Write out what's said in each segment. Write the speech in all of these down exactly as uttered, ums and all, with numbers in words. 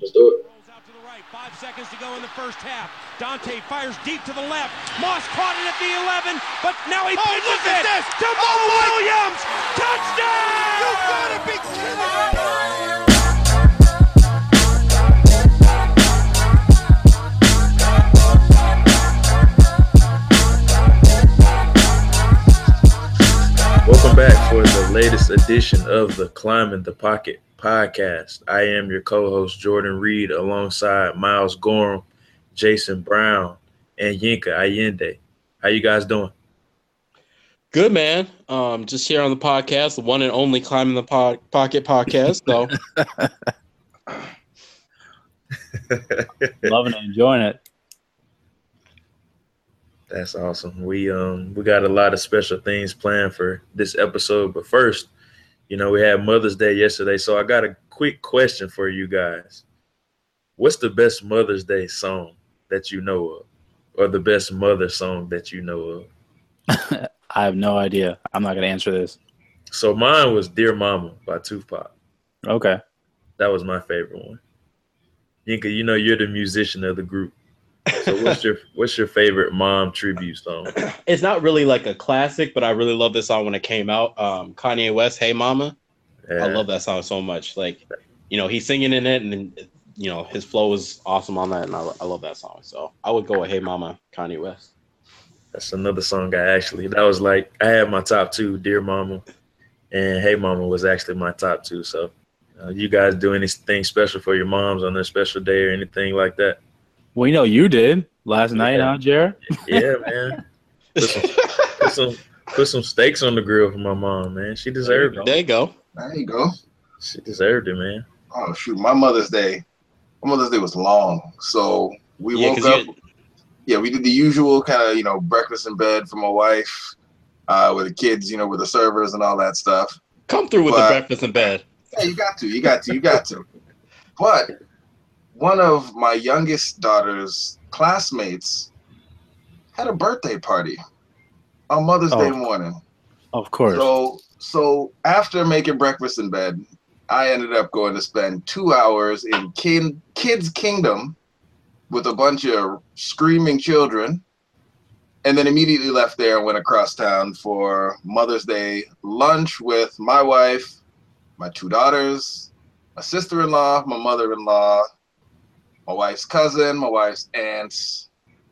Let's do it. Rolls out to the right. Five seconds to go in the first half. Dante fires deep to the left. Moss caught it at the eleven, but now he Oh, pitches look at it this! to Mo Oh, my- Williams. Touchdown! You gotta be kidding me! Welcome back for the latest edition of the Climbing the Pocket podcast. I am your co-host, Jordan Reed, alongside Miles Gorham, Jason Brown, and Yinka Allende. How you guys doing? Good, man. Um, just here on the podcast, the one and only Climbing the po- Pocket podcast. So, loving it, enjoying it. That's awesome. We um we got a lot of special things planned for this episode, but first, you know, we had Mother's Day yesterday, so I got a quick question for you guys. What's the best Mother's Day song that you know of, or the best mother song that you know of? I have no idea. I'm not going to answer this. So mine was "Dear Mama" by Tupac. Okay. That was my favorite one. Yinka, you know you're the musician of the group. So what's your what's your favorite mom tribute song? it's not really like a classic, but I really love this song when it came out. Um, Kanye West, "Hey Mama." Yeah. I love that song so much. Like, you know, he's singing in it, and then, you know, his flow is awesome on that, and I, I love that song. So I would go with "Hey Mama," Kanye West. That's another song I actually, that was like, I had my top two, "Dear Mama," and "Hey Mama" was actually my top two. So uh, you guys do anything special for your moms on their special day or anything like that? Well, you know, you did last night, Yeah. huh, Jared? Yeah, man. Put some, put some put some steaks on the grill for my mom, man. She deserved it. There you go. There you go. She deserved it, man. Oh shoot, my Mother's Day. My Mother's Day was long, so we Yeah, woke 'cause up. you- Yeah, we did the usual kind of you know breakfast in bed for my wife, uh, with the kids, you know, with the servers and all that stuff. Come through with But- the breakfast in bed. Yeah, you got to, you got to, you got to. But one of my youngest daughter's classmates had a birthday party on Mother's Day Oh. morning. Of course. So, so after making breakfast in bed, I ended up going to spend two hours in kin- Kids Kingdom with a bunch of screaming children, and then immediately left there and went across town for Mother's Day lunch with my wife, my two daughters, my sister-in-law, my mother-in-law, my wife's cousin, my wife's aunts,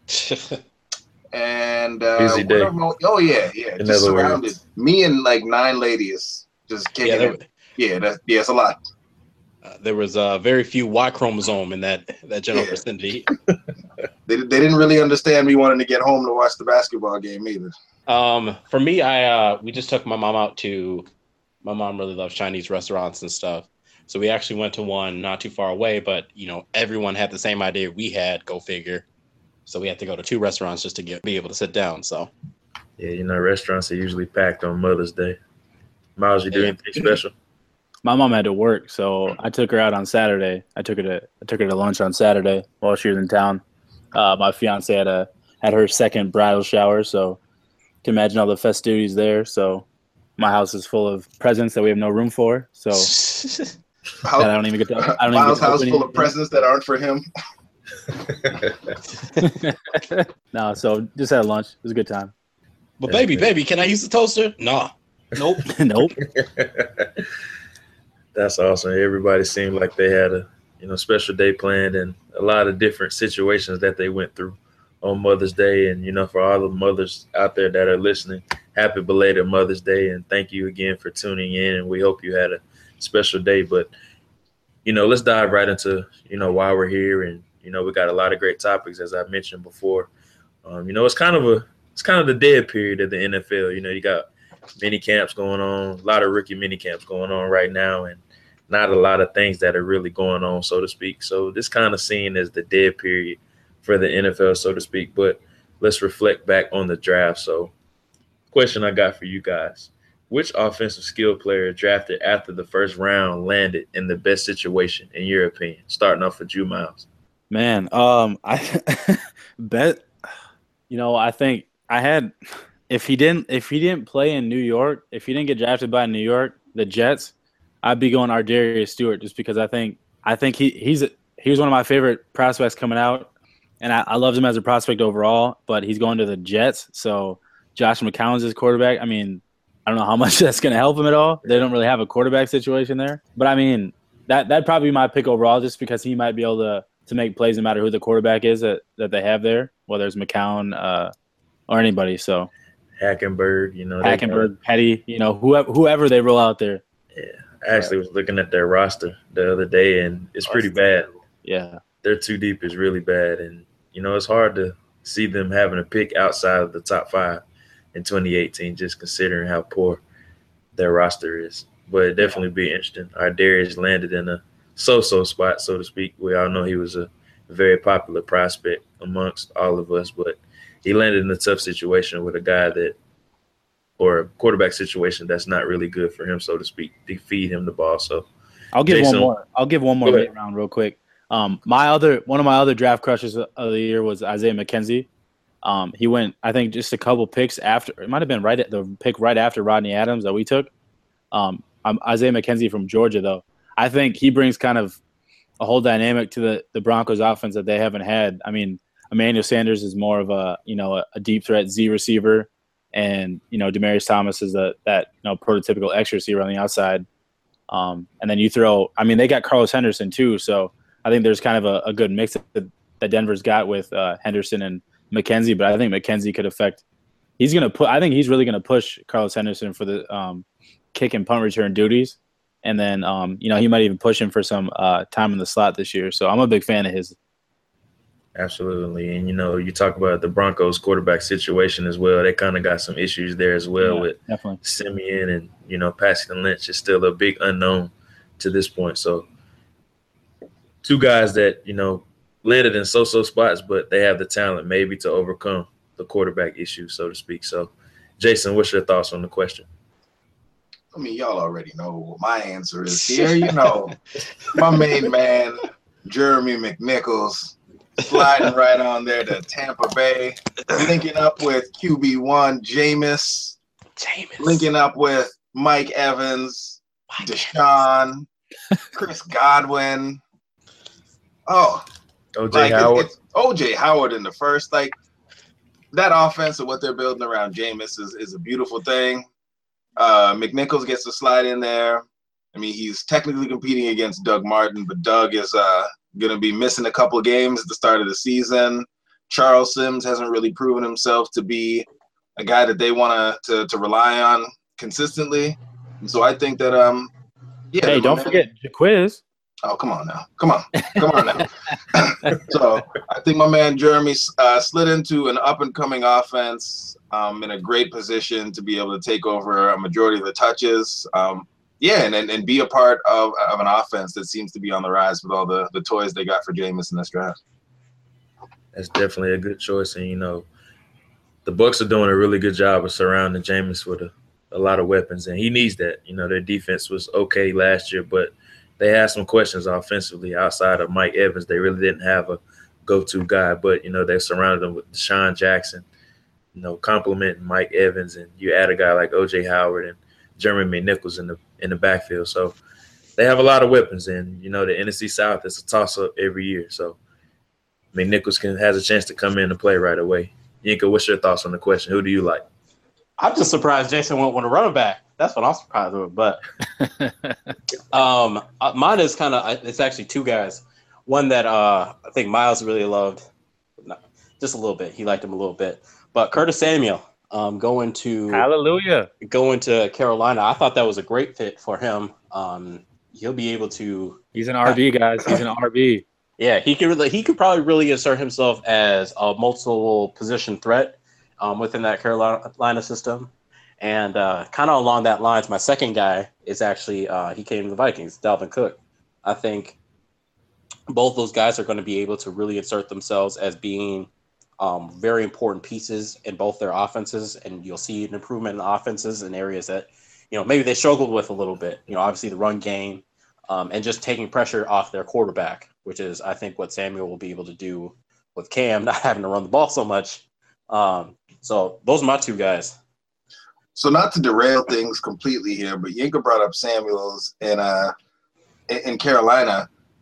and uh, Busy day. whatever my- oh yeah, yeah, In just other surrounded words. me and like nine ladies just kicking yeah, there, it. Yeah, that's yeah, it's a lot. uh, there was uh, very few Y chromosome in that that general Yeah. vicinity. They they didn't really understand me wanting to get home to watch the basketball game either. Um, for me, I uh, we just took my mom out to. My mom really loves Chinese restaurants and stuff, so we actually went to one not too far away. But you know, everyone had the same idea we had. Go figure. So we had to go to two restaurants just to get be able to sit down. So Yeah, you know, restaurants are usually packed on Mother's Day. Miles, you do Yeah. anything special? My mom had to work, so I took her out on Saturday. I took her to I took her to lunch on Saturday while she was in town. Uh, my fiance had a had her second bridal shower, so you can imagine all the festivities there. So my house is full of presents that we have no room for. So How, that I don't even get to. I don't even Miles' get to house open full of anything. presents that aren't for him. No, so just had lunch. It was a good time. but baby, baby, can I use the toaster? Nah. Nope. Nope. That's awesome. Everybody seemed like they had a you know special day planned and a lot of different situations that they went through on Mother's Day. And you know, for all the mothers out there that are listening, happy belated Mother's Day, and thank you again for tuning in. And we hope you had a special day. But you know, let's dive right into you know why we're here. And you know, we got a lot of great topics, as I mentioned before. Um, you know, it's kind of a it's kind of the dead period of the N F L. You know, you got mini camps going on, a lot of rookie mini camps going on right now, and not a lot of things that are really going on, so to speak. So this kind of seen as the dead period for the N F L, so to speak. But let's reflect back on the draft. So question I got for you guys: which offensive skill player drafted after the first round landed in the best situation, in your opinion? Starting off with you, Miles. Man, um, I bet. You know, I think I had. If he didn't, if he didn't play in New York, if he didn't get drafted by New York, the Jets, I'd be going Ardarius Stewart just because I think I think he he's he was one of my favorite prospects coming out, and I, I loved him as a prospect overall. But he's going to the Jets, so Josh McCown's his quarterback. I mean, I don't know how much that's going to help him at all. They don't really have a quarterback situation there. But I mean, that that'd probably be my pick overall, just because he might be able to to make plays no matter who the quarterback is that, that they have there, whether it's McCown uh, or anybody. So Hackenberg, you know, Hackenberg, Petty, you know, whoever whoever they roll out there. Yeah, I actually was looking at their roster the other day, and it's pretty bad. Yeah, their too deep is really bad, and you know it's hard to see them having a pick outside of the top five in twenty eighteen, just considering how poor their roster is. But it definitely be interesting. Our Darius landed in a so-so spot, so to speak. We all know he was a very popular prospect amongst all of us, but he landed in a tough situation with a guy that, or a quarterback situation that's not really good for him, so to speak, to feed him the ball. So I'll give Jason, one more. I'll give one more mid round real quick. Um, my other one of my other draft crushes of the year was Isaiah McKenzie. Um, he went, I think, just a couple picks after. It might have been right at the pick right after Rodney Adams that we took. Um, I'm Isaiah McKenzie from Georgia, though. I think he brings kind of a whole dynamic to the, the Broncos offense that they haven't had. I mean, Emmanuel Sanders is more of a, you know, a, a deep threat Z receiver, and, you know, Demaryius Thomas is a, that, you know, prototypical X receiver on the outside. Um, and then you throw, I mean, they got Carlos Henderson too. So I think there's kind of a, a good mix that, that Denver's got with uh, Henderson and McKenzie, but I think McKenzie could affect, he's going to put, I think he's really going to push Carlos Henderson for the um, kick and punt return duties. And then, um, you know, he might even push him for some uh, time in the slot this year. So I'm a big fan of his. Absolutely. And, you know, you talk about the Broncos quarterback situation as well. They kind of got some issues there as well Yeah, with definitely. Simeon, and, you know, Paxton Lynch is still a big unknown to this point. So two guys that, you know, led it in so-so spots, but they have the talent maybe to overcome the quarterback issue, so to speak. So, Jason, what's your thoughts on the question? I mean, y'all already know what my answer is here. You know, my main man, Jeremy McNichols, sliding right on there to Tampa Bay, linking up with Q B one, Jameis, Jameis. linking up with Mike Evans, Deshaun, Chris Godwin. Oh, O J like Howard. It's, it's O J Howard in the first. Like, that offense and what they're building around Jameis is, is a beautiful thing. Uh, McNichols gets to slide in there. I mean, he's technically competing against Doug Martin, but Doug is uh, going to be missing a couple of games at the start of the season. Charles Sims hasn't really proven himself to be a guy that they want to to rely on consistently. And so I think that, um, yeah. Hey, don't man, forget Jaquiz. Oh, come on now. Come on. Come on now. So I think my man Jeremy uh, slid into an up-and-coming offense um, in a great position to be able to take over a majority of the touches. Um, yeah, and, and and be a part of, of an offense that seems to be on the rise with all the, the toys they got for Jameis in this draft. That's definitely a good choice. And, you know, the Bucs are doing a really good job of surrounding Jameis with a, a lot of weapons, and he needs that. You know, their defense was okay last year, but they had some questions offensively outside of Mike Evans. They really didn't have a go-to guy, but, you know, they surrounded him with Deshaun Jackson, you know, complimenting Mike Evans, and you add a guy like O J Howard and Jeremy McNichols in the in the backfield. So they have a lot of weapons, and, you know, the N F C South is a toss-up every year. So McNichols can has a chance to come in and play right away. Yinka, what's your thoughts on the question? Who do you like? I'm just surprised Jason won't want to run him back. That's what I'm surprised with. But um, uh, mine is kind of – it's actually two guys. One that uh, I think Miles really loved, not, just a little bit. He liked him a little bit. But Curtis Samuel um, going to – Hallelujah. Going to Carolina. I thought that was a great fit for him. Um, he'll be able to – He's an R B, guys. He's an R B. Yeah, he could really, he could probably really insert himself as a multiple position threat um, within that Carolina system. And uh, kind of along that lines, my second guy is actually uh, he came to the Vikings, Dalvin Cook. I think both those guys are going to be able to really insert themselves as being um, very important pieces in both their offenses, and you'll see an improvement in the offenses in areas that, you know, maybe they struggled with a little bit. You know, obviously the run game um, and just taking pressure off their quarterback, which is, I think, what Samuel will be able to do with Cam, not having to run the ball so much. Um, so those are my two guys. So not to derail things completely here, but Yinka brought up Samuels in uh in Carolina.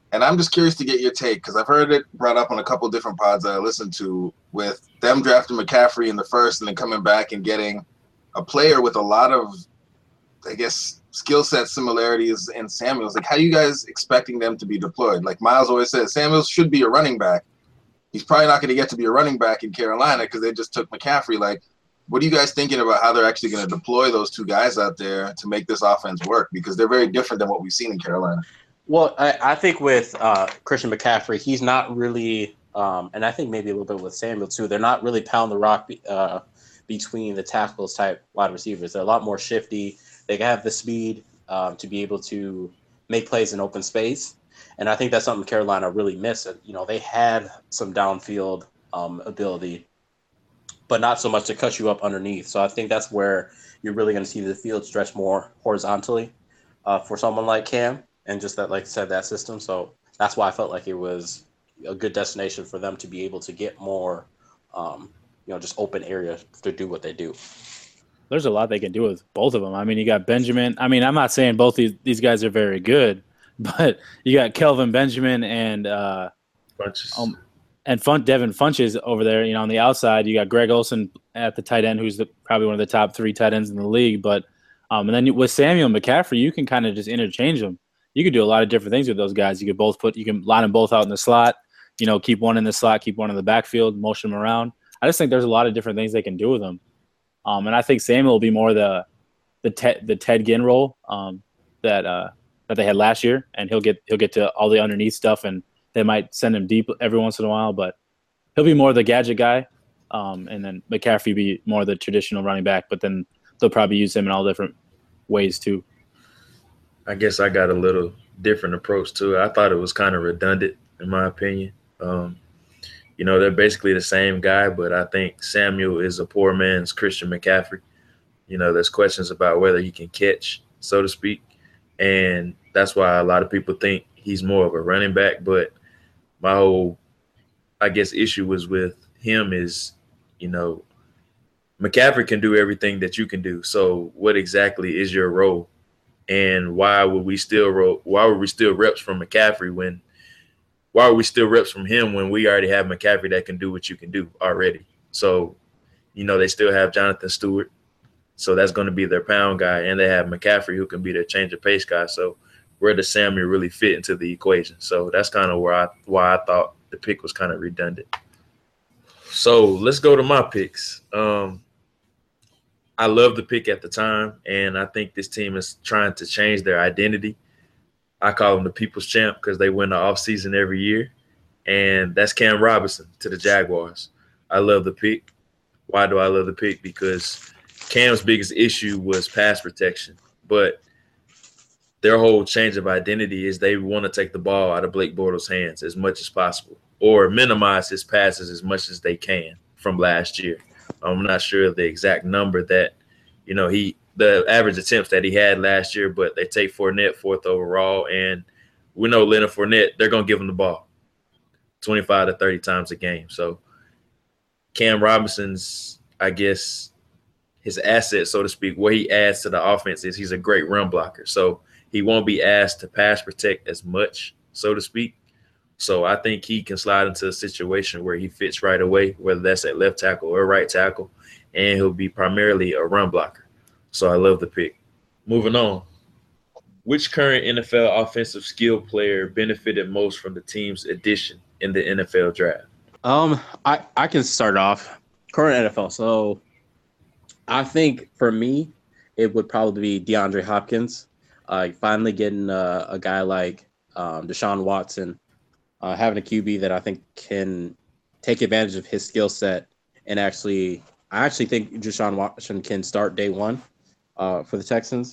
And I'm just curious to get your take because I've heard it brought up on a couple different pods that I listened to with them drafting McCaffrey in the first and then coming back and getting a player with a lot of, I guess, skill set similarities in Samuels. Like, how are you guys expecting them to be deployed? Like Miles always says, Samuels should be a running back. He's probably not going to get to be a running back in Carolina because they just took McCaffrey. Like, what are you guys thinking about how they're actually going to deploy those two guys out there to make this offense work? Because they're very different than what we've seen in Carolina. Well, I, I think with uh, Christian McCaffrey, he's not really, um, and I think maybe a little bit with Samuel too, they're not really pound the rock uh, between the tackles type wide receivers. They're a lot more shifty. They have the speed um, to be able to make plays in open space. And I think that's something Carolina really missed. You know, they had some downfield um, ability, but not so much to cut you up underneath. So I think that's where you're really going to see the field stretch more horizontally uh, for someone like Cam. And just that, like I said, that system. So that's why I felt like it was a good destination for them to be able to get more, um, you know, just open area to do what they do. There's a lot they can do with both of them. I mean, you got Benjamin. I mean, I'm not saying both these, these guys are very good, but you got Kelvin Benjamin and uh, Funches. Um, and Fun Devin Funches over there. You know, on the outside, you got Greg Olsen at the tight end, who's the, probably one of the top three tight ends in the league. But um, and then with Samuel McCaffrey, you can kind of just interchange them. You could do a lot of different things with those guys. You could both put, you can line them both out in the slot, you know, keep one in the slot, keep one in the backfield, motion them around. I just think there's a lot of different things they can do with them. Um, and I think Samuel will be more the the Ted, the Ted Ginn role um, that uh, that they had last year, and he'll get he'll get to all the underneath stuff, and they might send him deep every once in a while, but he'll be more the gadget guy, um, and then McCaffrey be more the traditional running back. But then they'll probably use him in all different ways too. I guess I got a little different approach to it. I thought it was kind of redundant, in my opinion. Um, you know, they're basically the same guy, but I think Samuel is a poor man's Christian McCaffrey. You know, there's questions about whether he can catch, so to speak, and that's why a lot of people think he's more of a running back. But my whole, I guess, issue was with him is, you know, McCaffrey can do everything that you can do. So what exactly is your role? And why would we still ro- why would we still reps from McCaffrey when why are we still reps from him when we already have McCaffrey that can do what you can do already? So, you know, they still have Jonathan Stewart. So that's going to be their pound guy. And they have McCaffrey who can be their change of pace guy. So where does Samuel really fit into the equation? So that's kind of where I why I thought the pick was kind of redundant. So let's go to my picks. Um, I love the pick at the time, and I think this team is trying to change their identity. I call them the people's champ because they win the offseason every year, and that's Cam Robinson to the Jaguars. I love the pick. Why do I love the pick? Because Cam's biggest issue was pass protection, but their whole change of identity is they want to take the ball out of Blake Bortles' hands as much as possible or minimize his passes as much as they can from last year. I'm not sure of the exact number that, you know, he the average attempts that he had last year, but they take Fournette fourth overall, and we know Leonard Fournette, they're going to give him the ball twenty-five to thirty times a game. So Cam Robinson's, I guess, his asset, so to speak, what he adds to the offense is he's a great run blocker. So he won't be asked to pass protect as much, so to speak. So I think he can slide into a situation where he fits right away, whether that's at left tackle or right tackle, and he'll be primarily a run blocker. So I love the pick. Moving on. Which current N F L offensive skill player benefited most from the team's addition in the N F L draft? Um, I, I can start off. Current N F L. So I think for me, it would probably be DeAndre Hopkins. Uh, finally getting uh, a guy like um, Deshaun Watson, uh, having a Q B that I think can take advantage of his skill set and actually, I actually think Deshaun Watson can start day one uh, for the Texans.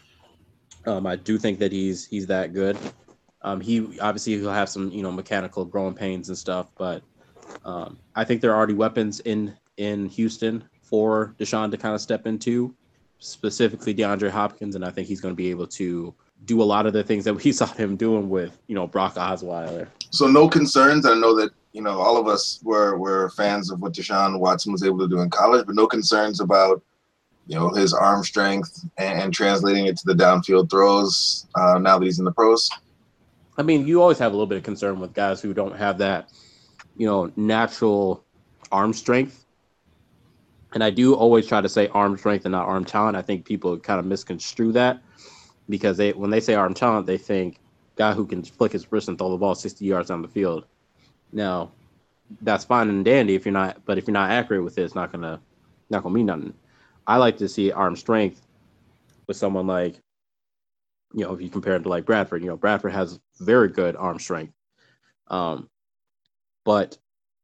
Um, I do think that he's he's that good. Um, he obviously he'll have some you know mechanical growing pains and stuff, but um, I think there are already weapons in in Houston for Deshaun to kind of step into, specifically DeAndre Hopkins, and I think he's going to be able to do a lot of the things that we saw him doing with you know Brock Osweiler. So no concerns. I know that you know all of us were were fans of what Deshaun Watson was able to do in college, but no concerns about you know his arm strength and, and translating it to the downfield throws uh, now that he's in the pros. I mean, you always have a little bit of concern with guys who don't have that, you know, natural arm strength. And I do always try to say arm strength and not arm talent. I think people kind of misconstrue that because they when they say arm talent, they think guy who can flick his wrist and throw the ball sixty yards down the field. Now, that's fine and dandy if you're not, but if you're not accurate with it, it's not gonna not gonna mean nothing. I like to see arm strength with someone like, you know, if you compare it to like Bradford, you know, Bradford has very good arm strength. Um, but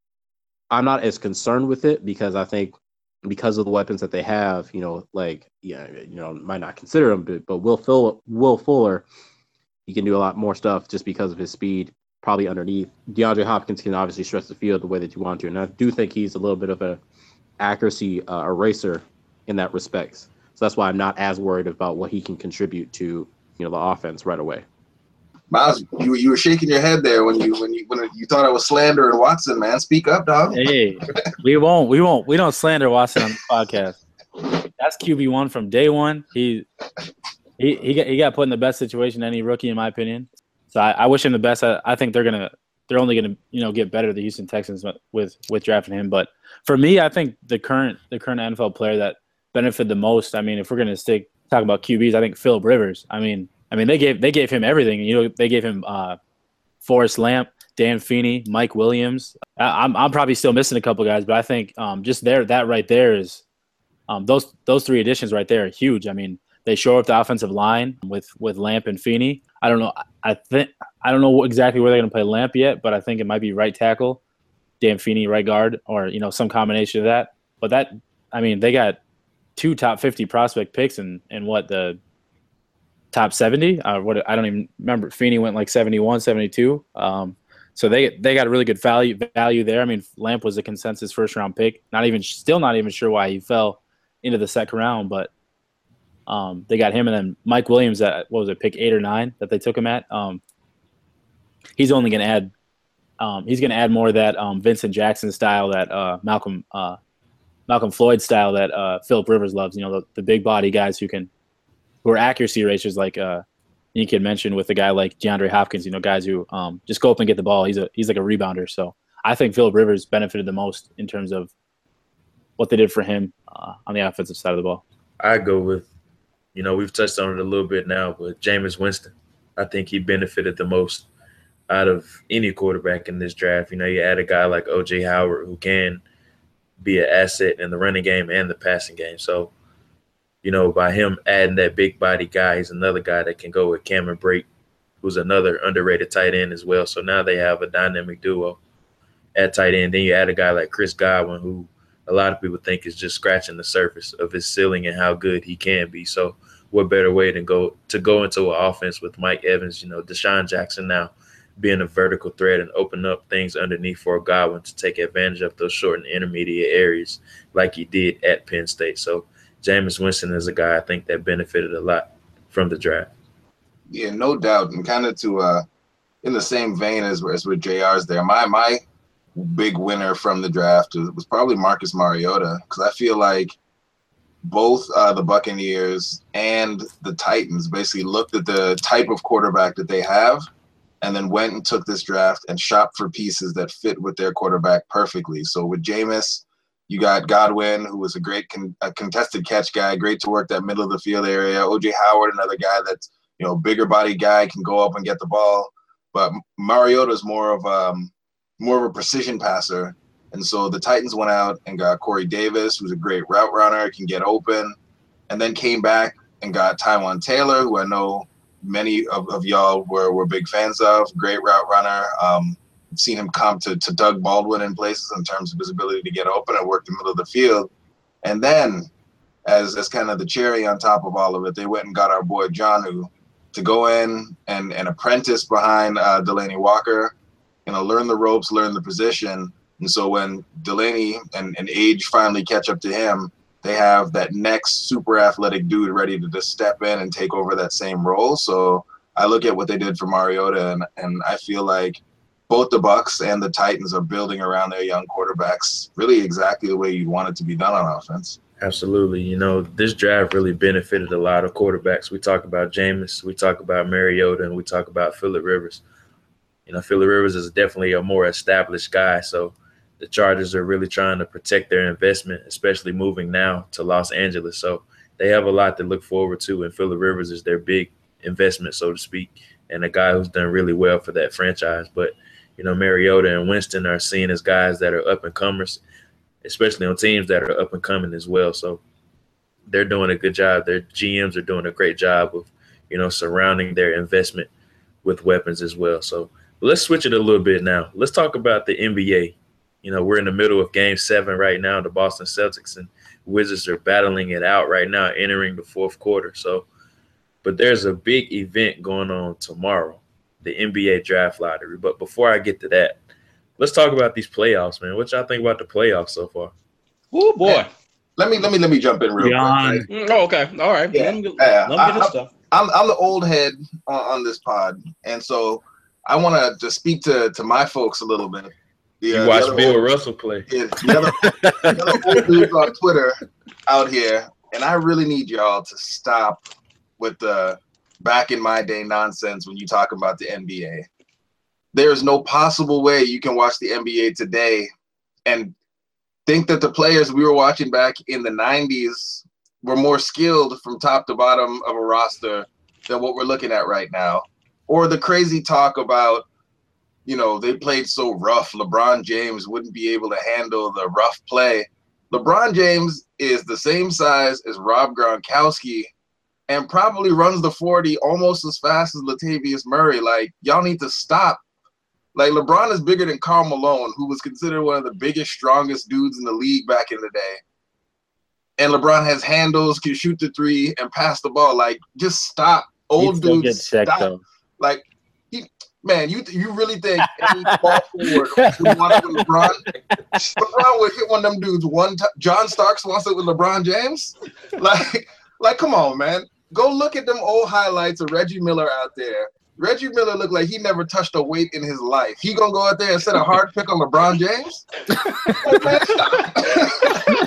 I'm not as concerned with it because I think because of the weapons that they have, you know, like, yeah, you know, might not consider him, but, but Will, Fuller, Will Fuller, he can do a lot more stuff just because of his speed, probably underneath. DeAndre Hopkins can obviously stretch the field the way that you want to. And I do think he's a little bit of a accuracy uh, eraser in that respect. So that's why I'm not as worried about what he can contribute to, you know, the offense right away. Miles, you you were shaking your head there when you when you when you thought I was slandering Watson, man. Speak up, dog. Hey, we won't, we won't, we don't slander Watson on the podcast. That's Q B one from day one. He he he got he got put in the best situation any rookie, in my opinion. So I, I wish him the best. I, I think they're gonna they're only gonna you know get better, the Houston Texans, with with drafting him. But for me, I think the current the current N F L player that benefited the most. I mean, if we're gonna stick talk about Q Bs, I think Phillip Rivers. I mean. I mean, they gave they gave him everything. You know, they gave him uh, Forrest Lamp, Dan Feeney, Mike Williams. I, I'm I'm probably still missing a couple guys, but I think um, just there that right there is um, those those three additions right there are huge. I mean, they shore up the offensive line with with Lamp and Feeney. I don't know. I think I don't know exactly where they're going to play Lamp yet, but I think it might be right tackle, Dan Feeney right guard, or you know some combination of that. But that I mean, they got two top fifty prospect picks and and what the top seventy, uh, what I don't even remember. Feeney went like seventy-one, seventy-two. Um, so they they got a really good value value there. I mean, Lamp was a consensus first round pick. Not even still not even sure why he fell into the second round, but um, they got him. And then Mike Williams at what was it, pick eight or nine that they took him at. Um, he's only going to add um, he's going to add more of that um, Vincent Jackson style, that uh, Malcolm uh, Malcolm Floyd style that uh, Phillip Rivers loves. You know, the, the big body guys who can. Who are accuracy ratios like uh, you can mention with a guy like DeAndre Hopkins, you know, guys who um, just go up and get the ball. He's a he's like a rebounder. So I think Phillip Rivers benefited the most in terms of what they did for him uh, on the offensive side of the ball. I go with, you know, we've touched on it a little bit now, but Jameis Winston. I think he benefited the most out of any quarterback in this draft. You know, you add a guy like O J Howard who can be an asset in the running game and the passing game. So, you know, by him adding that big body guy, he's another guy that can go with Cameron Brate, who's another underrated tight end as well. So now they have a dynamic duo at tight end. Then you add a guy like Chris Godwin, who a lot of people think is just scratching the surface of his ceiling and how good he can be. So what better way than go to go into an offense with Mike Evans, you know, Deshaun Jackson now being a vertical threat and open up things underneath for Godwin to take advantage of those short and intermediate areas like he did at Penn State. So Jameis Winston is a guy I think that benefited a lot from the draft. Yeah, no doubt. And kind of to uh, in the same vein as, as with J R's there, my my big winner from the draft was, was probably Marcus Mariota, because I feel like both uh, the Buccaneers and the Titans basically looked at the type of quarterback that they have and then went and took this draft and shopped for pieces that fit with their quarterback perfectly. So with Jameis, you got Godwin, who was a great con- a contested catch guy, great to work that middle of the field area. O J Howard, another guy that's, you know, bigger body guy, can go up and get the ball. But Mariota's more of um more of a precision passer. And so the Titans went out and got Corey Davis, who's a great route runner, can get open, and then came back and got Tyrod Taylor, who I know many of, of y'all were, were big fans of, great route runner. Um, seen him come to, to Doug Baldwin in places in terms of his ability to get open and work the middle of the field. And then, as as kind of the cherry on top of all of it, they went and got our boy Jonnu to go in and, and apprentice behind uh, Delaney Walker, you know, learn the ropes, learn the position. And so when Delaney and, and age finally catch up to him, they have that next super athletic dude ready to just step in and take over that same role. So I look at what they did for Mariota, and, and I feel like both the Bucs and the Titans are building around their young quarterbacks really exactly the way you want it to be done on offense. Absolutely. You know, this draft really benefited a lot of quarterbacks. We talk about Jameis, we talk about Mariota, and we talk about Phillip Rivers. you know, Phillip Rivers is definitely a more established guy. So the Chargers are really trying to protect their investment, especially moving now to Los Angeles. So they have a lot to look forward to, and Phillip Rivers is their big investment, so to speak, and a guy who's done really well for that franchise. But, you know, Mariota and Winston are seen as guys that are up-and-comers, especially on teams that are up-and-coming as well. So they're doing a good job. Their G Ms are doing a great job of, you know, surrounding their investment with weapons as well. So let's switch it a little bit now. Let's talk about the N B A. You know, we're in the middle of game seven right now. The Boston Celtics and Wizards are battling it out right now, entering the fourth quarter. So, but there's a big event going on tomorrow, the N B A draft lottery. But before I get to that, let's talk about these playoffs, man. What y'all think about the playoffs so far? Oh boy. Hey, let me let me let me jump in real John. quick. Right? Oh, okay. All right. Yeah. Let me, Yeah. let me I- get this I- stuff. I'm I'm the old head on, on this pod, and so I want to just speak to to my folks a little bit. The, You uh, the watched other Bill old- Russell play. Yeah, the other, the other old dudes on Twitter out here, and I really need y'all to stop with the back in my day nonsense when you talk about the N B A. There's no possible way you can watch the N B A today and think that the players we were watching back in the nineties were more skilled from top to bottom of a roster than what we're looking at right now. Or the crazy talk about, you know, they played so rough, LeBron James wouldn't be able to handle the rough play. LeBron James is the same size as Rob Gronkowski and probably runs the forty almost as fast as Latavius Murray. Like, y'all need to stop. Like, LeBron is bigger than Karl Malone, who was considered one of the biggest, strongest dudes in the league back in the day. And LeBron has handles, can shoot the three, and pass the ball. Like, just stop. Old He'd still dudes, get checked, stop. though. Like, he, man, you you really think any small forward would want it with LeBron? LeBron would hit one of them dudes one time. John Starks wants it with LeBron James? Like, like, come on, man. Go look at them old highlights of Reggie Miller out there. Reggie Miller looked like he never touched a weight in his life. He gonna go out there and set a hard pick on LeBron James? Like, man, stop.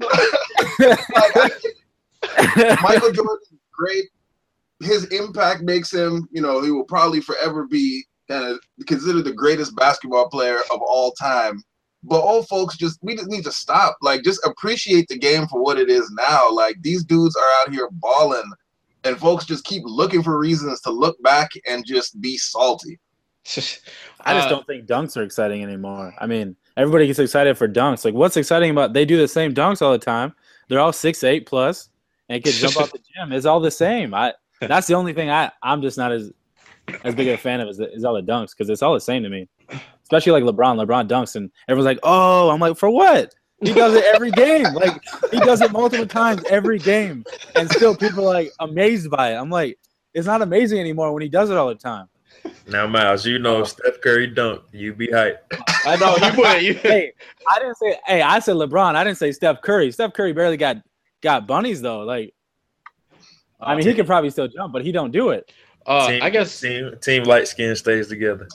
Like, Michael Jordan, great. His impact makes him, you know, he will probably forever be kind of considered the greatest basketball player of all time. But old folks, just we just need to stop. Like, just appreciate the game for what it is now. Like, these dudes are out here balling, and folks just keep looking for reasons to look back and just be salty. I just Uh, don't think dunks are exciting anymore. I mean, everybody gets excited for dunks. Like, what's exciting about they do the same dunks all the time? They're all six eight plus and can jump out the gym. It's all the same. I that's the only thing I I'm just not as as big of a fan of is, is all the dunks because it's all the same to me. Especially like LeBron. LeBron dunks and everyone's like, oh, I'm like, for what? He does it every game. Like, he does it multiple times every game, and still people are like amazed by it. I'm like, it's not amazing anymore when he does it all the time. Now, Miles, you know, Steph Curry dunk, you be hyped. I know you put you. Hey, I didn't say. Hey, I said LeBron. I didn't say Steph Curry. Steph Curry barely got got bunnies though. Like, I mean, he could probably still jump, but he don't do it. Uh, team, I guess team team light skin stays together.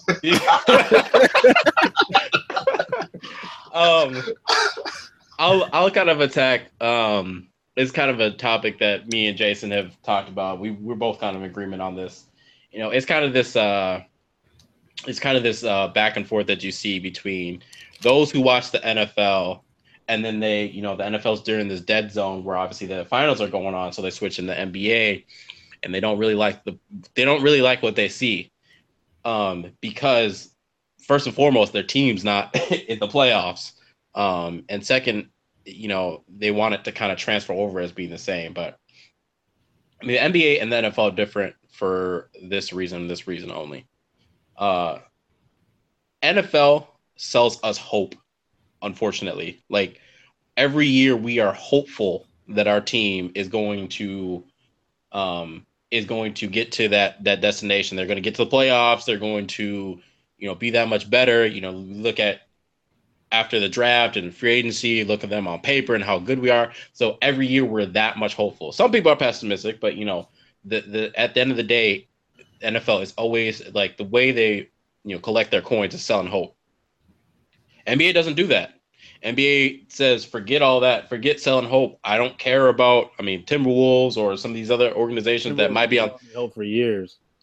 um, I'll I'll kind of attack. Um, it's kind of a topic that me and Jason have talked about. We we're both kind of in agreement on this. You know, it's kind of this. Uh, it's kind of this uh, back and forth that you see between those who watch the N F L, and then they, you know, the N F L's during this dead zone where obviously the finals are going on, so they switch in the N B A, and they don't really like the they don't really like what they see, um, because first and foremost, their team's not in the playoffs. Um, and second, you know, they want it to kind of transfer over as being the same. But I mean, the N B A and the N F L are different for this reason, this reason only. Uh, N F L sells us hope, unfortunately. Like, every year we are hopeful that our team is going to um, is going to get to that that destination. They're going to get to the playoffs. They're going to, you know, be that much better. You know, look at after the draft and free agency, look at them on paper and how good we are. So every year we're that much hopeful. Some people are pessimistic, but, you know, the the at the end of the day, N F L is always like the way they, you know, collect their coins is selling hope. N B A doesn't do that. N B A says, forget all that, forget selling hope. I don't care about, I mean, Timberwolves or some of these other organizations that might be on hope for years.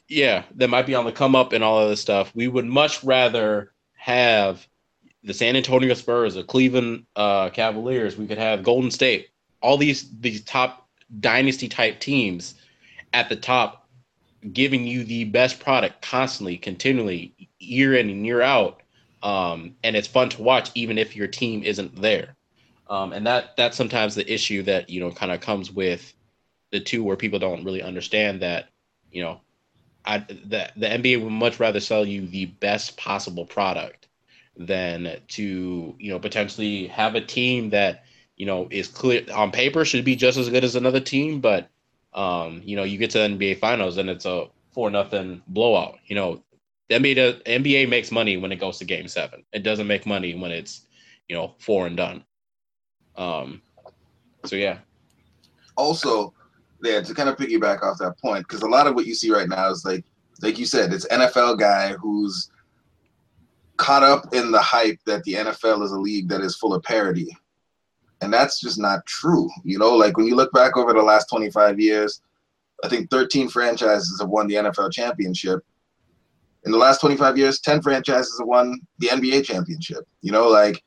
yeah, that might be on the come up and all of this stuff. We would much rather have the San Antonio Spurs, the Cleveland uh, Cavaliers. We could have Golden State, all these these top dynasty type teams at the top, giving you the best product constantly, continually, year in and year out. Um, and it's fun to watch, even if your team isn't there. Um, and that that's sometimes the issue that, you know, kind of comes with the two, where people don't really understand that, you know, I the, the N B A would much rather sell you the best possible product than to, you know, potentially have a team that, you know, is clear on paper should be just as good as another team, but um, you know, you get to the N B A Finals and it's a four nothing blowout. You know, the N B A does, N B A makes money when it goes to Game Seven. It doesn't make money when it's, you know, four and done. Um, so yeah. Also, yeah, to kind of piggyback off that point, because a lot of what you see right now is like, like you said, it's N F L guy who's caught up in the hype that the N F L is a league that is full of parity. And that's just not true. You know, like when you look back over the last twenty-five years, I think thirteen franchises have won the N F L championship. In the last twenty-five years, ten franchises have won the N B A championship. You know, like,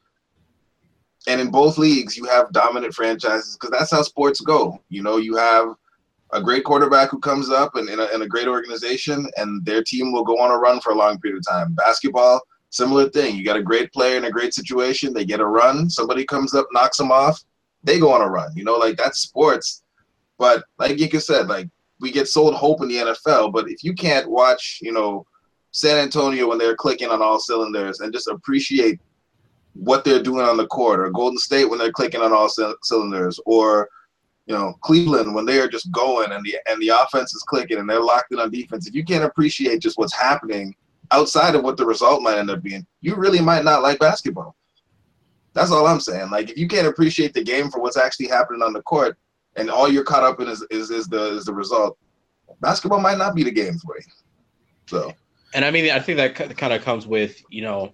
and in both leagues, you have dominant franchises because that's how sports go. You know, you have a great quarterback who comes up and in a, in a great organization, and their team will go on a run for a long period of time. Basketball, similar thing. You got a great player in a great situation, they get a run. Somebody comes up, knocks them off, they go on a run. You know, like that's sports. But like you said, like we get sold hope in the N F L, but if you can't watch, you know, San Antonio when they're clicking on all cylinders and just appreciate what they're doing on the court, or Golden State when they're clicking on all c- cylinders, or you know, Cleveland when they are just going and the and the offense is clicking and they're locked in on defense. If you can't appreciate just what's happening outside of what the result might end up being, you really might not like basketball. That's all I'm saying. Like if you can't appreciate the game for what's actually happening on the court, and all you're caught up in is is, is the is the result, basketball might not be the game for you. So, and I mean, I think that kind of comes with, you know,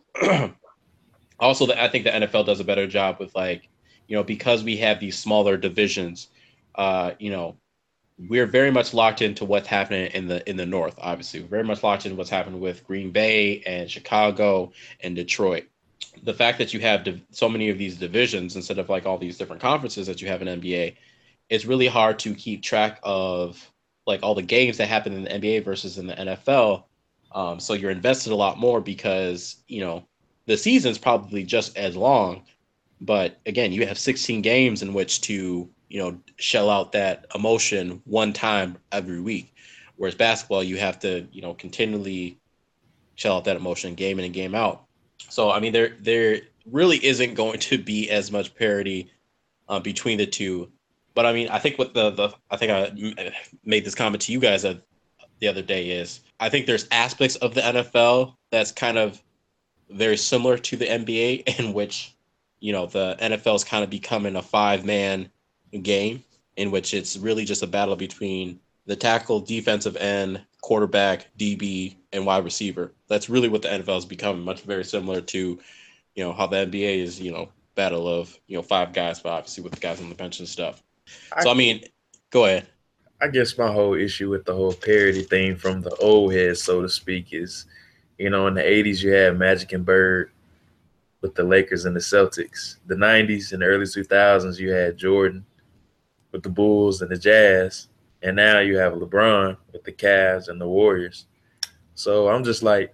also the, I think the N F L does a better job with, like, you know, because we have these smaller divisions, uh, you know, we're very much locked into what's happening in the in the North. Obviously, we're very much locked into what's happening with Green Bay and Chicago and Detroit. The fact that you have div- so many of these divisions instead of like all these different conferences that you have in N B A, it's really hard to keep track of like all the games that happen in the N B A versus in the N F L. Um, so you're invested a lot more because, you know, the season's probably just as long, but again, you have sixteen games in which to, you know, shell out that emotion one time every week. Whereas basketball, you have to, you know, continually shell out that emotion game in and game out. So, I mean, there there really isn't going to be as much parity uh, between the two. But I mean, I think what the, the I think I made this comment to you guys uh, the other day is I think there's aspects of the N F L that's kind of very similar to the N B A, in which, you know, the N F L is kind of becoming a five-man game in which it's really just a battle between the tackle, defensive end, quarterback, D B, and wide receiver. That's really what the N F L is becoming, much very similar to, you know, how the N B A is, you know, battle of, you know, five guys, but obviously with the guys on the bench and stuff. I, so, I mean, go ahead. I guess my whole issue with the whole parody thing from the old heads, so to speak, is, you know, in the eighties you had Magic and Bird with the Lakers and the Celtics. The nineties and the early two thousands you had Jordan with the Bulls and the Jazz. And now you have LeBron with the Cavs and the Warriors. So I'm just like,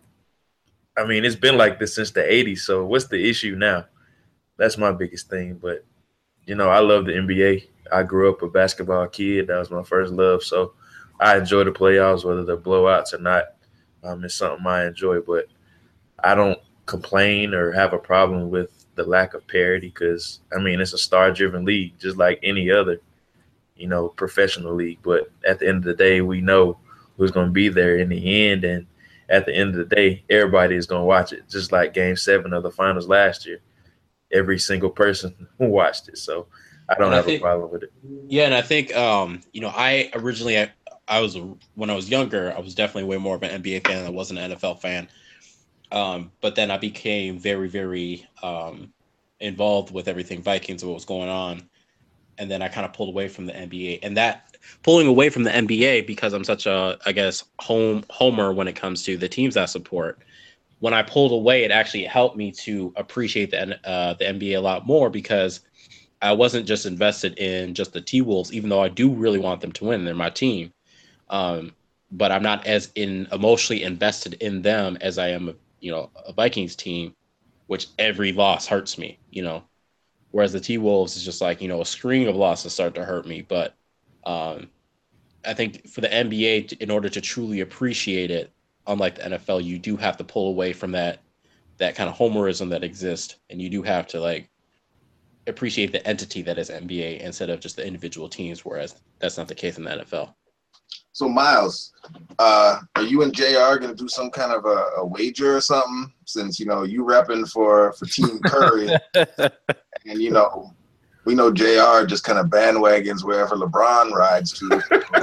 I mean, it's been like this since the eighties. So what's the issue now? That's my biggest thing. But, you know, I love the N B A. I grew up a basketball kid. That was my first love. So I enjoy the playoffs, whether they're blowouts or not. Um, it's something I enjoy. But I don't complain or have a problem with the lack of parity because, I mean, it's a star-driven league just like any other, you know, professional league. But at the end of the day, we know who's going to be there in the end. And at the end of the day, everybody is going to watch it, just like game seven of the finals last year. Every single person who watched it. So I don't and have I think, a problem with it. Yeah. And I think, um, you know, I originally, I, I was, when I was younger, I was definitely way more of an N B A fan than I was an N F L fan. Um, but then I became very, very um, involved with everything Vikings and what was going on. And then I kind of pulled away from the N B A. And that pulling away from the N B A because I'm such a, I guess, home homer when it comes to the teams I support. When I pulled away, it actually helped me to appreciate the uh, the N B A a lot more because I wasn't just invested in just the T-Wolves, even though I do really want them to win. They're my team. Um, but I'm not as in emotionally invested in them as I am, you know, a Vikings team, which every loss hurts me, you know. Whereas the T-Wolves is just like, you know, a string of losses start to hurt me. But um, I think for the N B A, in order to truly appreciate it, unlike the N F L, you do have to pull away from that that kind of homerism that exists, and you do have to like appreciate the entity that is N B A instead of just the individual teams. Whereas that's not the case in the N F L. So Miles, uh, are you and J R gonna do some kind of a, a wager or something? Since you know you repping for for Team Curry, and you know we know J R just kind of bandwagons wherever LeBron rides to.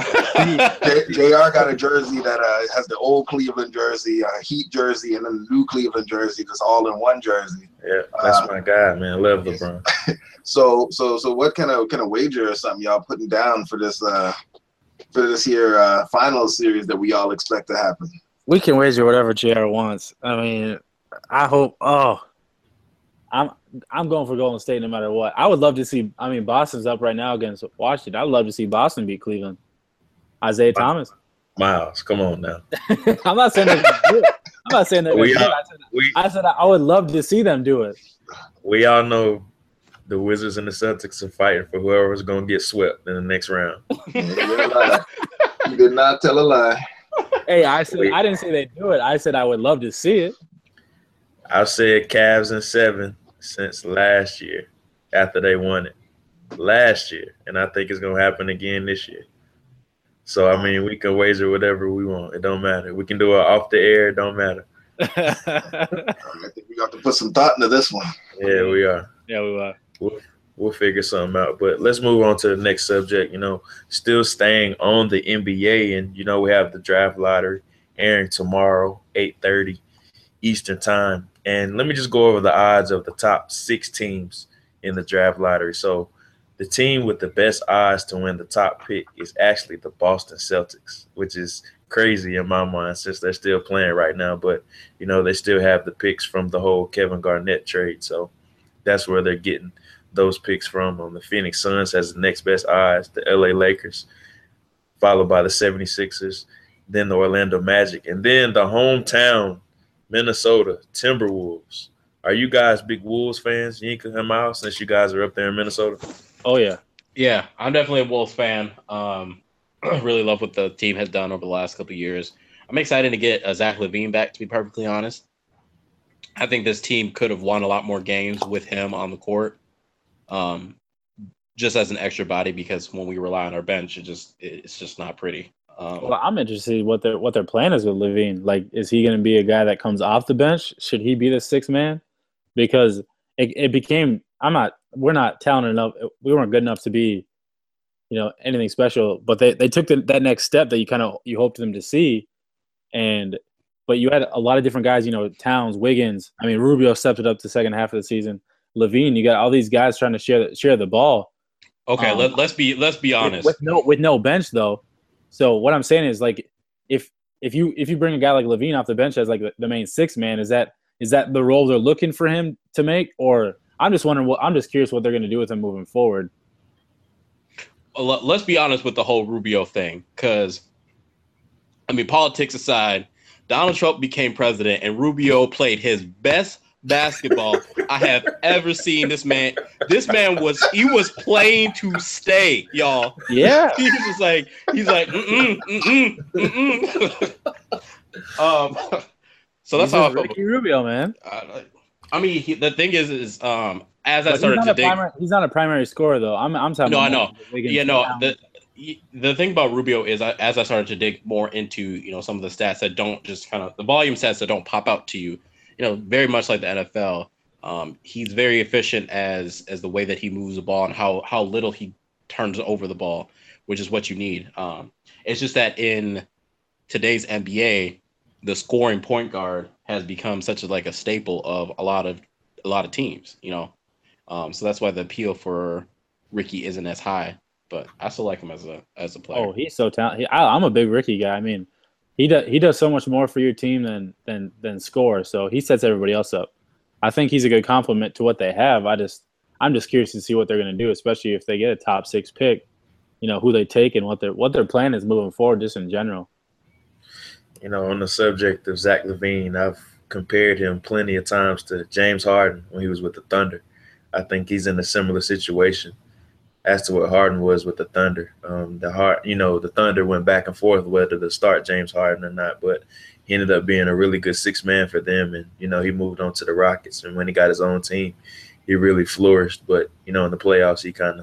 J- JR got a jersey that uh, has the old Cleveland jersey, a Heat jersey, and then the new Cleveland jersey, just all in one jersey. Yeah, that's uh, my guy, man. Love LeBron. So, so, so, what kind of kind of wager or something y'all putting down for this uh, for this here uh, final series that we all expect to happen? We can wager whatever J R wants. I mean, I hope. Oh, I'm I'm going for Golden State no matter what. I would love to see. I mean, Boston's up right now against Washington. I'd love to see Boston beat Cleveland. Isaiah Thomas. Miles, come on now. I'm not saying that. I'm not saying that. We I are, said, we, I said I would love to see them do it. We all know the Wizards and the Celtics are fighting for whoever's going to get swept in the next round. Yeah, you did not tell a lie. Hey, I said Wait. I didn't say they do it. I said I would love to see it. I've said Cavs in seven since last year after they won it last year, and I think it's going to happen again this year. So, I mean, we can wager whatever we want. It don't matter. We can do it off the air. It don't matter. I think we got to put some thought into this one. Yeah, we are. Yeah, we will. We'll, we'll figure something out. But let's move on to the next subject. You know, still staying on the N B A, and, you know, we have the draft lottery airing tomorrow, eight thirty Eastern time. And let me just go over the odds of the top six teams in the draft lottery. So, the team with the best odds to win the top pick is actually the Boston Celtics, which is crazy in my mind since they're still playing right now. But, you know, they still have the picks from the whole Kevin Garnett trade. So that's where they're getting those picks from. Um, the Phoenix Suns has the next best odds, the L A Lakers, followed by the seventy-sixers, then the Orlando Magic, and then the hometown Minnesota Timberwolves. Are you guys big Wolves fans, Yinka and Miles, since you guys are up there in Minnesota? Oh yeah, Yeah, I'm definitely a Wolves fan. Um, I really love what the team has done over the last couple of years. I'm excited to get uh, Zach LaVine back, to be perfectly honest. I think this team could have won a lot more games with him on the court, um, just as an extra body, because when we rely on our bench, it just it's just not pretty. Um, well, I'm interested in what their what their plan is with Levine. Like, is he going to be a guy that comes off the bench? Should he be the sixth man? Because it, it became I'm not we're not talented enough. We weren't good enough to be, you know, anything special. But they, they took the, that next step that you kind of you hoped them to see, and but you had a lot of different guys. You know, Towns, Wiggins. I mean, Rubio stepped it up the second half of the season. Levine, you got all these guys trying to share share the ball. okay, um, let, let's be let's be honest. With, with no with no bench though. So what I'm saying is, like, if if you if you bring a guy like Levine off the bench as like the, the main sixth man, is that is that the role they're looking for him to make? Or I'm just wondering what I'm just curious what they're going to do with him moving forward. Let's be honest with the whole Rubio thing, because I mean, politics aside, Donald Trump became president and Rubio played his best basketball I have ever seen. This man, this man was he was playing to stay, y'all. Yeah, he was like he's like mm mm mm mm mm. um. So that's he's how I just felt. Ricky Rubio, man. I, I mean, he, the thing is, is um, as I But he's started not to a dig. primary, he's not a primary scorer though. I'm I'm talking. No, about I know. Wiggins, Yeah, no. Towns. The the thing about Rubio is, I, as I started to dig more into, you know, some of the stats that don't just kind of the volume stats that don't pop out to you, you know, very much like the N F L. Um, he's very efficient as as the way that he moves the ball and how how little he turns over the ball, which is what you need. Um, it's just that in today's N B A, the scoring point guard has become such a like a staple of a lot of a lot of teams, you know. Um, so that's why the appeal for Ricky isn't as high. but I still like him as a as a player. Oh, he's so talented. I'm a big Ricky guy. I mean, he does he does so much more for your team than than than score. So he sets everybody else up. I think he's a good complement to what they have. I just I'm just curious to see what they're going to do, especially if they get a top six pick. You know, who they take and what their what their plan is moving forward, just in general. You know, on the subject of Zach LaVine, I've compared him plenty of times to James Harden when he was with the Thunder. I think he's in a similar situation as to what Harden was with the Thunder. Um, the Hard, you know, the Thunder went back and forth whether to start James Harden or not, but he ended up being a really good six man for them. And, you know, he moved on to the Rockets. And when he got his own team, he really flourished. But, you know, in the playoffs, he kind of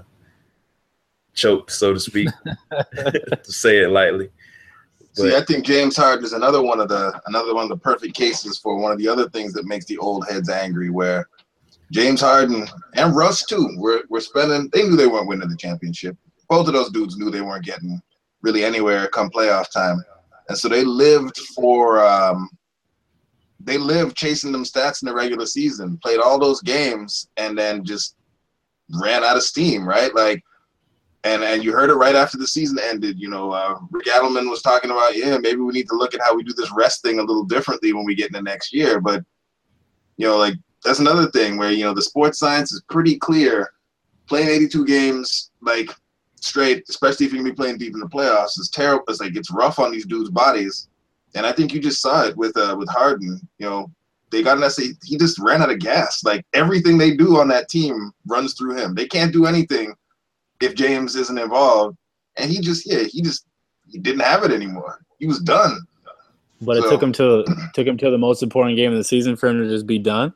choked, so to speak, to say it lightly. But, See, I think James Harden is another one of the another one of the perfect cases for one of the other things that makes the old heads angry, where James Harden and Russ too were were spending. They knew they weren't winning the championship. Both of those dudes knew they weren't getting really anywhere come playoff time, and so they lived for um, they lived chasing them stats in the regular season, played all those games, and then just ran out of steam, right? Like. And and you heard it right after the season ended. You know, uh, Rick Adelman was talking about, yeah, maybe we need to look at how we do this rest thing a little differently when we get into next year. But, you know, like that's another thing where, you know, the sports science is pretty clear. Playing eighty-two games, like, straight, especially if you're going to be playing deep in the playoffs, is terrible. It's like it's rough on these dudes' bodies. And I think you just saw it with uh, with Harden. You know, they got an essay. He just ran out of gas. Like, everything they do on that team runs through him. They can't do anything if James isn't involved, and he just, yeah, he just, he didn't have it anymore. He was done. But so, it took him to took him to the most important game of the season for him to just be done.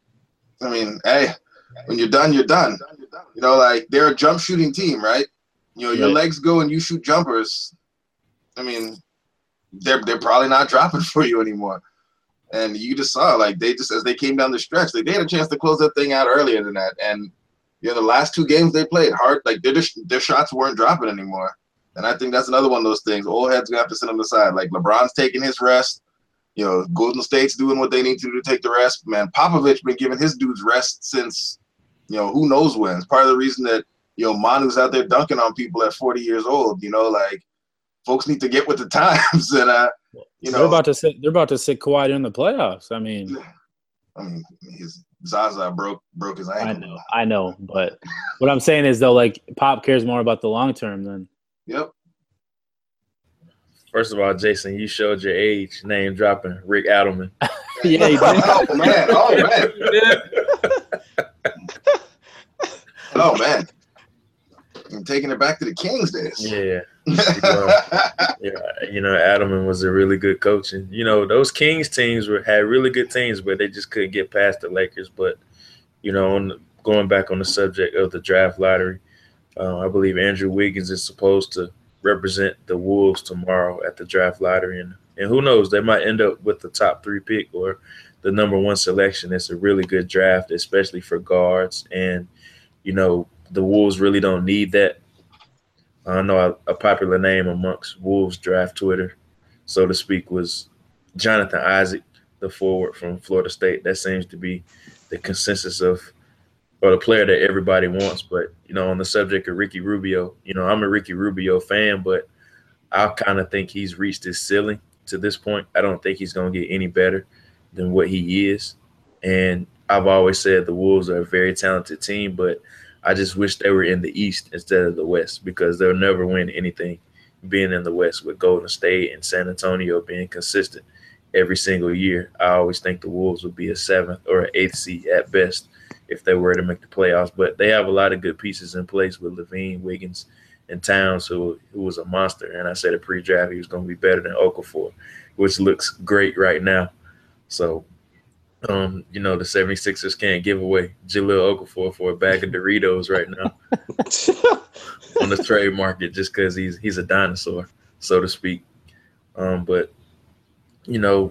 I mean, hey, when you're done, you're done. You know, like they're a jump shooting team, right? You know, your right. legs go and you shoot jumpers. I mean, they're they're probably not dropping for you anymore. And you just saw, like, they just, as they came down the stretch, like, they had a chance to close that thing out earlier than that. And you know, the last two games they played hard, like their their shots weren't dropping anymore. And I think that's another one of those things. Old heads gonna have to sit on the side. Like LeBron's taking his rest. You know, Golden State's doing what they need to do to take the rest. Man, Popovich been giving his dudes rest since, you know, who knows when. It's part of the reason that, you know, Manu's out there dunking on people at forty years old. You know, like folks need to get with the times. And uh, you know, they're about to sit. They're about to sit quiet in the playoffs. I mean, I mean, his Zaza broke broke his ankle. I know, I know, but what I'm saying is though, like Pop cares more about the long term than. Yep. First of all, Jason, you showed your age, name dropping Rick Adelman. Yeah, he did. Oh man! Oh man! Oh man! I'm taking it back to the Kings days. Yeah. You know, yeah, you know, Adelman was a really good coach, and you know those Kings teams were had really good teams, but they just couldn't get past the Lakers. But you know, on the, going back on the subject of the draft lottery, uh, I believe Andrew Wiggins is supposed to represent the Wolves tomorrow at the draft lottery, and and who knows, they might end up with the top three pick or the number one selection. It's a really good draft, especially for guards, and you know the Wolves really don't need that. I know a, a popular name amongst Wolves draft Twitter, so to speak, was Jonathan Isaac, the forward from Florida State. That seems to be the consensus of, or the player that everybody wants. But, you know, on the subject of Ricky Rubio, you know, I'm a Ricky Rubio fan, but I kind of think he's reached his ceiling to this point. I don't think he's going to get any better than what he is. And I've always said the Wolves are a very talented team, but I just wish they were in the East instead of the West, because they'll never win anything being in the West with Golden State and San Antonio being consistent every single year. I always think the Wolves would be a seventh or an eighth seed at best if they were to make the playoffs. But they have a lot of good pieces in place with LaVine, Wiggins, and Towns, who, who was a monster. And I said a pre-draft he was going to be better than Okafor, which looks great right now. So, Um, you know, the seventy-sixers can't give away Jahlil Okafor for a bag of Doritos right now on the trade market just because he's he's a dinosaur, so to speak. Um, but, you know,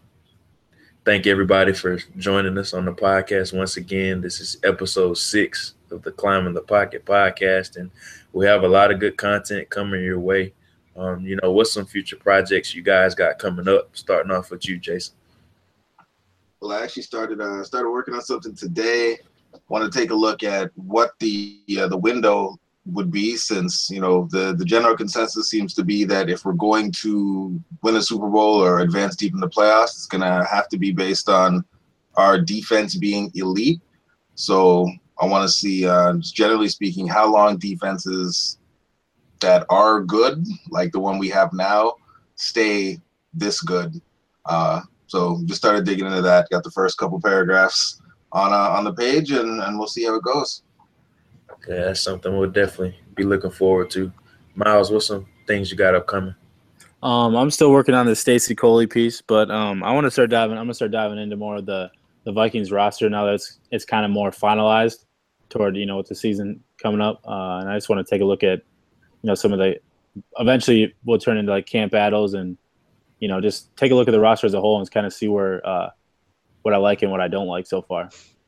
thank everybody for joining us on the podcast once again. This is episode six of the Climbing the Pocket podcast, and we have a lot of good content coming your way. Um, you know, what's some future projects you guys got coming up? Starting off with you, Jason. Well, I actually started uh, started working on something today. Want to take a look at what the uh, the window would be, since, you know, the, the general consensus seems to be that if we're going to win a Super Bowl or advance deep in the playoffs, it's going to have to be based on our defense being elite. So I want to see, uh, generally speaking, how long defenses that are good, like the one we have now, stay this good. Uh, so just started digging into that. Got the first couple paragraphs on uh, on the page, and, and we'll see how it goes. Yeah, that's something we'll definitely be looking forward to. Miles, what's some things you got upcoming? Um, I'm still working on the Stacy Coley piece, but um, I want to start diving. I'm gonna start diving into more of the, the Vikings roster now that it's it's kind of more finalized toward, you know, with the season coming up. Uh, and I just want to take a look at, you know, some of the eventually will turn into like camp battles, and, you know, just take a look at the roster as a whole and kind of see where uh, what I like and what I don't like so far.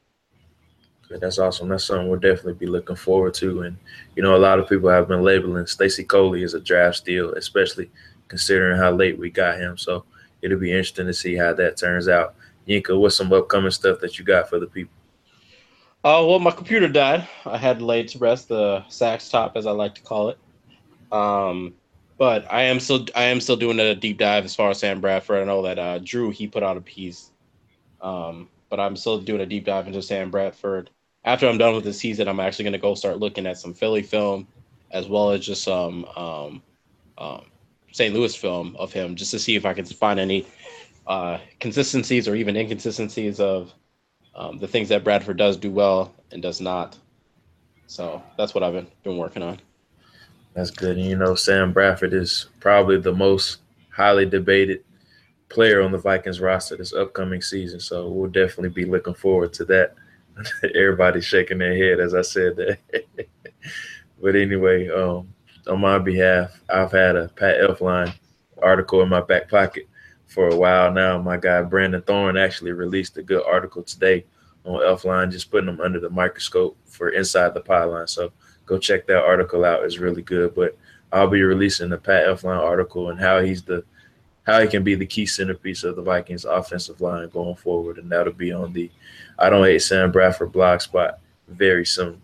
That's awesome. That's something we'll definitely be looking forward to. And, you know, a lot of people have been labeling Stacy Coley as a draft steal, especially considering how late we got him. So it'll be interesting to see how that turns out. Yinka, what's some upcoming stuff that you got for the people? Oh, uh, well, my computer died. I had to lay it to rest, the sax top, as I like to call it. Um, but I am still I am still doing a deep dive as far as Sam Bradford. I know that uh, Drew, he put out a piece. Um, but I'm still doing a deep dive into Sam Bradford. After I'm done with the season, I'm actually going to go start looking at some Philly film, as well as just some um, um, Saint Louis film of him, just to see if I can find any uh, consistencies or even inconsistencies of um, the things that Bradford does do well and does not. So that's what I've been, been working on. That's good. And, you know, Sam Bradford is probably the most highly debated player on the Vikings roster this upcoming season. So we'll definitely be looking forward to that. Everybody's shaking their head as I said that. But anyway, um, on my behalf, I've had a Pat Elflein article in my back pocket for a while now. My guy Brandon Thorne actually released a good article today on Elflein, just putting him under the microscope for Inside the Pylon. So go check that article out. It's really good. But I'll be releasing the Pat Elflein article and how he's the how he can be the key centerpiece of the Vikings offensive line going forward. And that'll be on the I Don't Hate Sam Bradford blog spot very soon.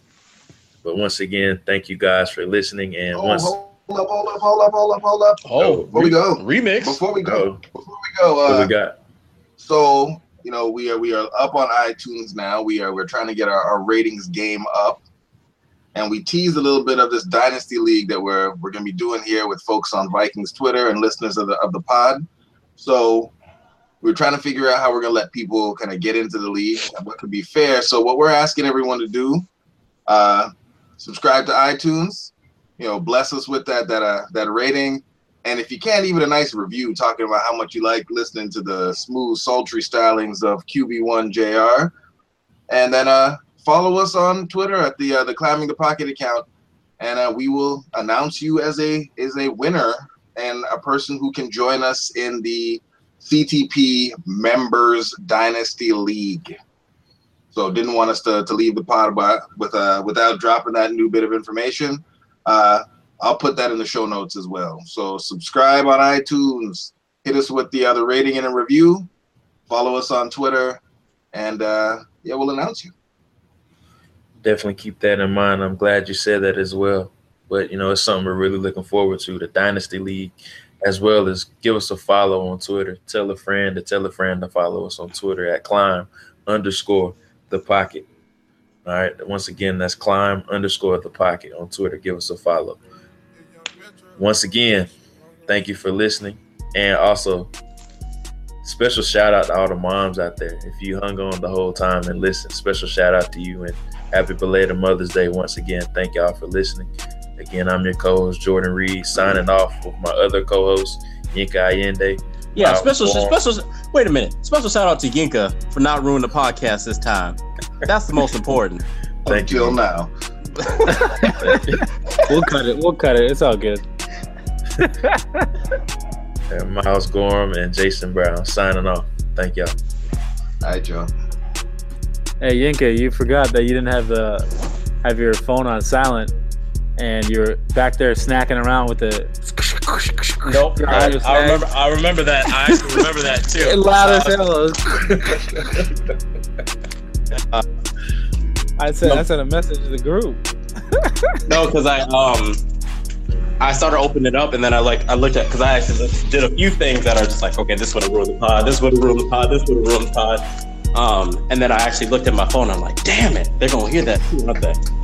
But once again, thank you guys for listening. And oh, once hold up, hold up, hold up, hold up, hold up. Oh, before we go, remix. Before we go, Oh. before we go, uh, what we got? So, you know, we are we are up on iTunes now. We are we're trying to get our, our ratings game up. And we teased a little bit of this Dynasty League that we're we're gonna be doing here with folks on Vikings Twitter and listeners of the of the pod. So we're trying to figure out how we're gonna let people kind of get into the league and what could be fair. So what we're asking everyone to do, uh, subscribe to iTunes, you know, bless us with that that uh, that rating. And if you can, even a nice review talking about how much you like listening to the smooth, sultry stylings of Q B one J R. And then uh follow us on Twitter at the uh, the Climbing the Pocket account, and uh, we will announce you as a as a winner and a person who can join us in the C T P Members Dynasty League. So didn't want us to, to leave the pod by, with uh, without dropping that new bit of information. Uh, I'll put that in the show notes as well. So subscribe on iTunes, hit us with the other rating and a review, follow us on Twitter, and uh, yeah, we'll announce you. Definitely keep that in mind. I'm glad you said that as well. But, you know, it's something we're really looking forward to, the Dynasty League, as well as give us a follow on Twitter. Tell a friend to tell a friend to follow us on Twitter at climb underscore the pocket. All right. Once again, that's climb underscore the pocket on Twitter. Give us a follow. Once again, thank you for listening. And also, special shout out to all the moms out there. If you hung on the whole time and listened, special shout out to you and happy belated Mother's Day once again. Thank y'all for listening. Again, I'm your co-host, Jordan Reed, signing off with my other co-host, Yinka Allende. Yeah, special, special. Wait a minute. Special shout out to Yinka for not ruining the podcast this time. That's the most important. Thank you. Until now. We'll cut it. We'll cut it. It's all good. And Miles Gorham and Jason Brown signing off. Thank y'all. All right, Joe. Hey Yinka, you forgot that you didn't have the have your phone on silent, and you're back there snacking around with the. Nope. I, I remember. I remember that. I actually remember that too. Loud as hell. I said I sent a message to the group. No, because I um I started opening it up, and then I like I looked at because I actually did a few things that are just like, okay, this would have ruined the pod, this would have ruined the pod, this would have ruined the pod. Um, and then I actually looked at my phone. I'm like, damn it, they're gonna hear that too, aren't they?